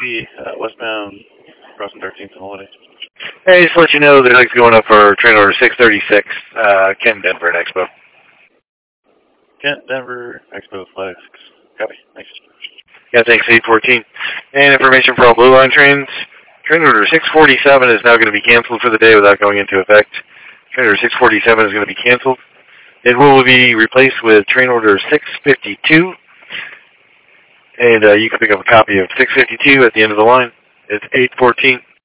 Navy, westbound, crossing 13th and Holiday. Hey, just to let you know the leg's going up for train order 636, Kent, Denver, and Expo. Kent, Denver, Expo, flags. Copy. Thanks. Yeah, thanks, 814. And information for all Blue Line trains. Train order 647 is now going to be canceled for the day without going into effect. Train order 647 is going to be canceled. It will be replaced with train order 652. And you can pick up a copy of 652 at the end of the line. It's 814.